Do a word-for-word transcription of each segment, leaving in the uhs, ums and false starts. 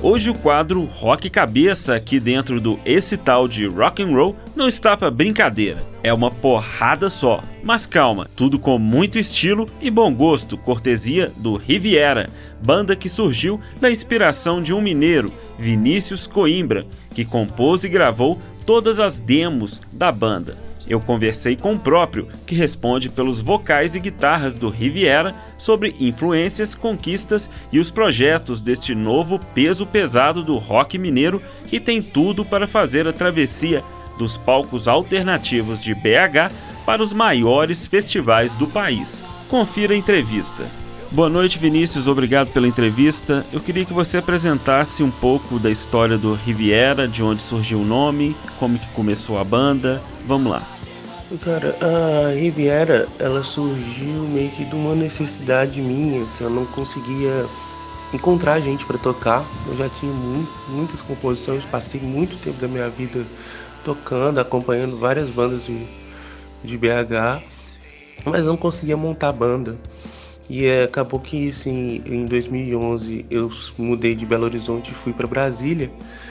Hoje o quadro Rock Cabeça aqui dentro do Esse Tal de Rock and Roll não está pra brincadeira. É uma porrada só. Mas calma, tudo com muito estilo e bom gosto, cortesia do Riviera, banda que surgiu da inspiração de um mineiro, Vinícius Coimbra, que compôs e gravou todas as demos da banda. Eu conversei com o próprio, que responde pelos vocais e guitarras do Riviera, sobre influências, conquistas e os projetos deste novo peso pesado do rock mineiro que tem tudo para fazer a travessia dos palcos alternativos de B H para os maiores festivais do país. Confira a entrevista. Boa noite, Vinícius, obrigado pela entrevista. Eu queria que você apresentasse um pouco da história do Riviera, de onde surgiu o nome, como que começou a banda. Vamos lá. Cara, a Riviera, ela surgiu meio que de uma necessidade minha, que eu não conseguia encontrar gente para tocar. Eu já tinha muito, muitas composições, passei muito tempo da minha vida tocando, acompanhando várias bandas de, de B H, mas não conseguia montar banda. E é, acabou que assim, em dois mil e onze eu mudei de Belo Horizonte e fui para Brasília.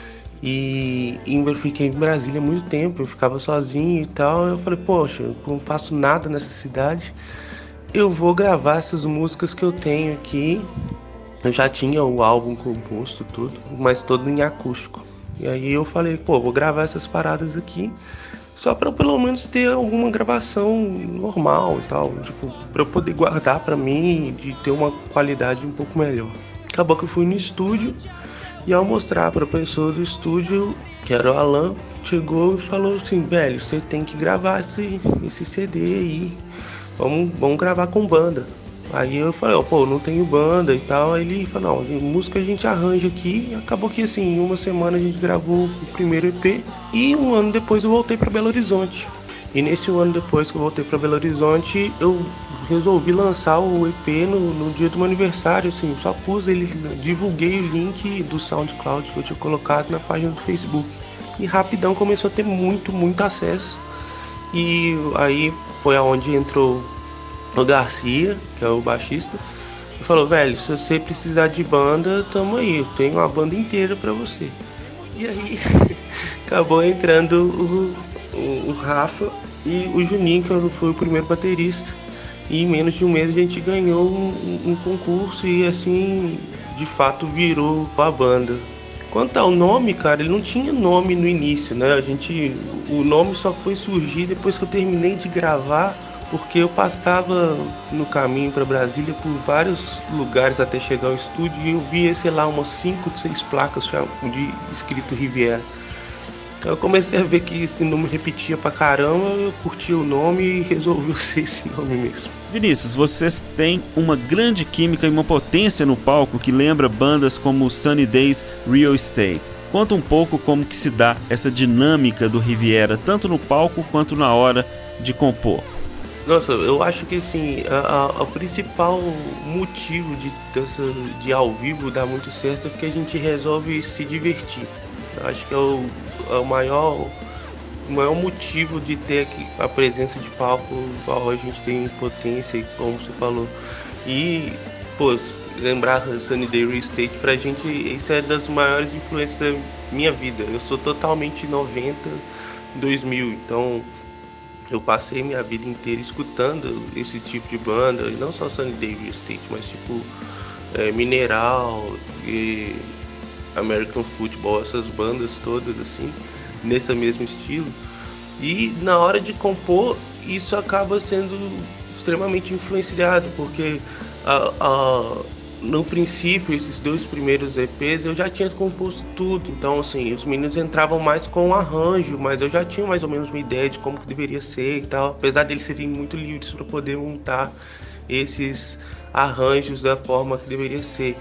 E eu fiquei em Brasília há muito tempo, eu ficava sozinho e tal. Eu falei, poxa, eu não faço nada nessa cidade, eu vou gravar essas músicas que eu tenho aqui. Eu já tinha o álbum composto, tudo, mas todo em acústico. E aí eu falei, pô, vou gravar essas paradas aqui, só pra eu pelo menos ter alguma gravação normal e tal, tipo, pra eu poder guardar pra mim e ter uma qualidade um pouco melhor. Acabou que eu fui no estúdio. E ao mostrar para a pessoa do estúdio, que era o Alan, chegou e falou assim, velho, você tem que gravar esse, esse C D aí, vamos, vamos gravar com banda. Aí eu falei, ó, pô, não tenho banda e tal. Aí ele falou, não, música a gente arranja aqui. E acabou que assim, em uma semana a gente gravou o primeiro E P e um ano depois eu voltei para Belo Horizonte. E nesse um ano depois que eu voltei para Belo Horizonte, eu resolvi lançar o E P no, no dia do meu aniversário, assim, só pus ele, divulguei o link do SoundCloud que eu tinha colocado na página do Facebook. E rapidão começou a ter muito, muito acesso. E aí foi aonde entrou o Garcia, que é o baixista, e falou, velho, se você precisar de banda, tamo aí, eu tenho uma banda inteira pra você. E aí acabou entrando o, o, o Rafa e o Juninho, que foi o primeiro baterista. E em menos de um mês a gente ganhou um, um concurso e assim, de fato, virou a banda. Quanto ao nome, cara, ele não tinha nome no início, né? A gente, o nome só foi surgir depois que eu terminei de gravar, porque eu passava no caminho para Brasília por vários lugares até chegar ao estúdio e eu via, sei lá, umas cinco, seis placas de escrito Riviera. Eu comecei a ver que esse nome repetia pra caramba, eu curti o nome e resolvi ser esse nome mesmo. Vinícius, vocês têm uma grande química e uma potência no palco que lembra bandas como Sunny Days, Real Estate. Conta um pouco como que se dá essa dinâmica do Riviera, tanto no palco quanto na hora de compor. Nossa, eu acho que assim, a, a, o principal motivo de, dessa, de ao vivo dar muito certo é porque a gente resolve se divertir. Eu acho que é o, é o maior, o maior motivo de ter aqui a presença de palco, igual a gente tem potência, como você falou. E, pô, lembrar Sunny Day Real Estate, pra gente, isso é das maiores influências da minha vida. Eu sou totalmente noventa, dois mil, então eu passei minha vida inteira escutando esse tipo de banda, e não só Sunny Day Real Estate, mas tipo é, Mineral e American Football, essas bandas todas assim, nesse mesmo estilo. E na hora de compor, isso acaba sendo extremamente influenciado, porque a, a, no princípio, esses dois primeiros E Pês, eu já tinha composto tudo. Então assim, os meninos entravam mais com arranjo, mas eu já tinha mais ou menos uma ideia de como que deveria ser e tal, apesar deles serem muito livres para poder montar esses arranjos da forma que deveria ser.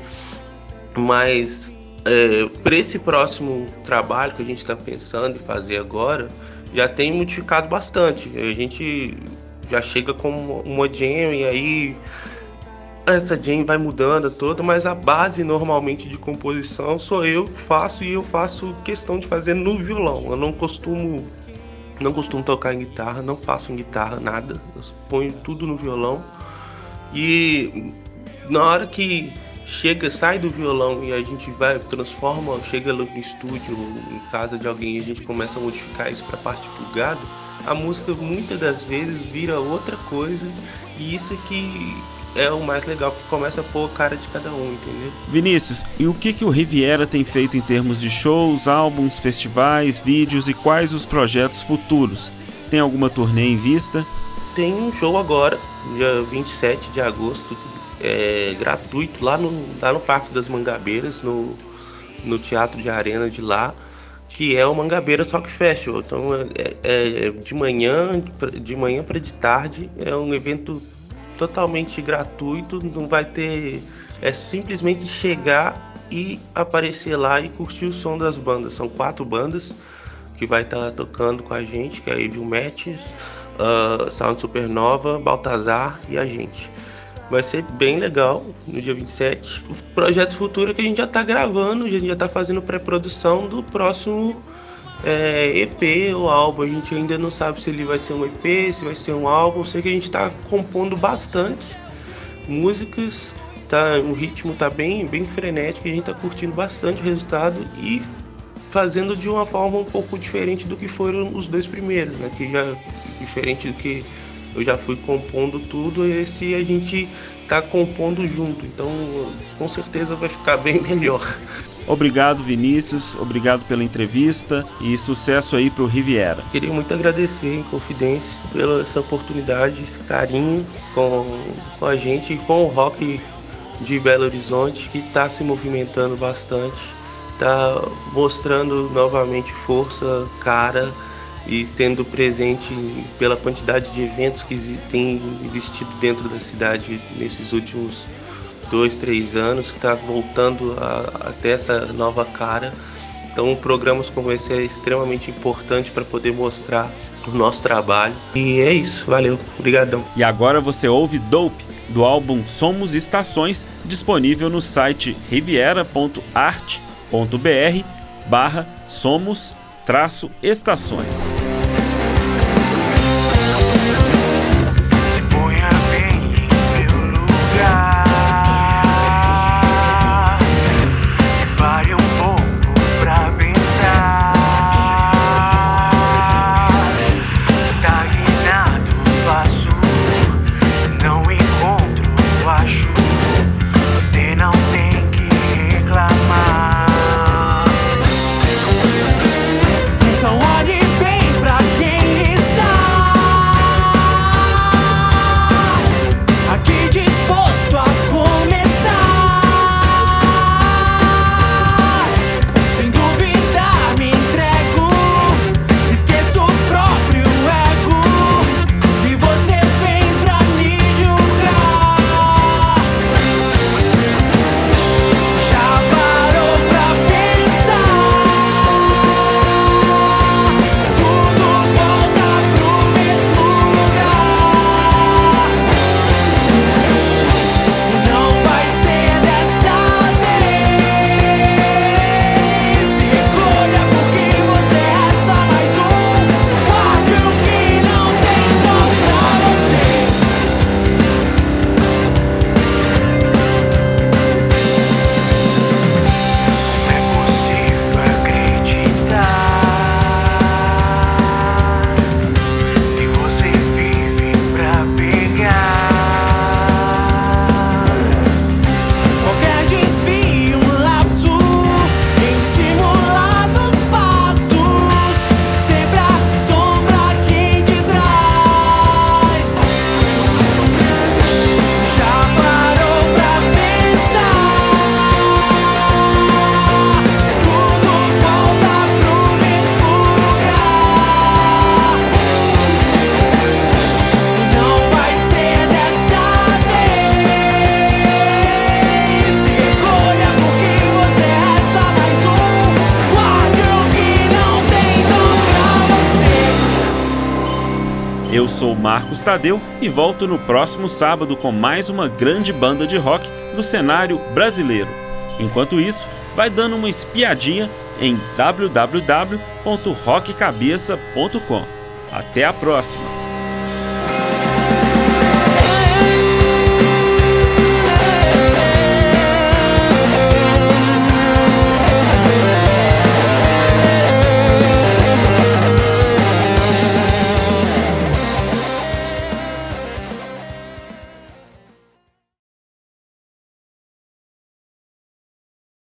Mas É, para esse próximo trabalho que a gente está pensando em fazer agora, já tem modificado bastante. A gente já chega com uma jam e aí essa jam vai mudando toda, mas a base normalmente de composição sou eu que faço, e eu faço questão de fazer no violão. Eu não costumo, não costumo tocar em guitarra, não faço em guitarra nada, eu ponho tudo no violão. E na hora que chega, sai do violão e a gente vai, transforma, chega no estúdio, em casa de alguém e a gente começa a modificar isso para parte plugada, a música muitas das vezes vira outra coisa, e isso que é o mais legal, que começa a pôr a cara de cada um, entendeu? Vinícius, e o que, que o Riviera tem feito em termos de shows, álbuns, festivais, vídeos e quais os projetos futuros? Tem alguma turnê em vista? Tem um show agora, dia vinte e sete de agosto, é, gratuito, lá no, lá no Parque das Mangabeiras, no, no Teatro de Arena de lá, que é o Mangabeira Rock Festival. Então é, é de manhã, de manhã para de tarde, é um evento totalmente gratuito, não vai ter, é simplesmente chegar e aparecer lá e curtir o som das bandas. São quatro bandas que vai estar tocando com a gente, que é a Evil Matches, uh, Sound Supernova, Baltazar e a gente. Vai ser bem legal no dia vinte e sete. O projeto futuro é que a gente já está gravando, a gente já está fazendo pré-produção do próximo é, E P ou álbum. A gente ainda não sabe se ele vai ser um E P, se vai ser um álbum. Sei que a gente está compondo bastante músicas, tá, o ritmo está bem, bem frenético, a gente está curtindo bastante o resultado e fazendo de uma forma um pouco diferente do que foram os dois primeiros, né? Que já diferente do que eu já fui compondo tudo, esse a gente tá compondo junto, então com certeza vai ficar bem melhor. Obrigado, Vinícius, obrigado pela entrevista e sucesso aí pro Riviera. Queria muito agradecer em confidência pela essa oportunidade, esse carinho com, com a gente e com o rock de Belo Horizonte, que está se movimentando bastante, está mostrando novamente força, cara, e sendo presente pela quantidade de eventos que tem existido dentro da cidade nesses últimos dois, três anos, que está voltando a, a ter essa nova cara. Então programas como esse é extremamente importante para poder mostrar o nosso trabalho. E é isso, valeu, obrigadão. E agora você ouve Dope, do álbum Somos Estações, disponível no site riviera ponto art ponto br barra somos traço estações. Eu sou Marcos Tadeu e volto no próximo sábado com mais uma grande banda de rock do cenário brasileiro. Enquanto isso, vai dando uma espiadinha em w w w ponto rock cabeça ponto com. Até a próxima!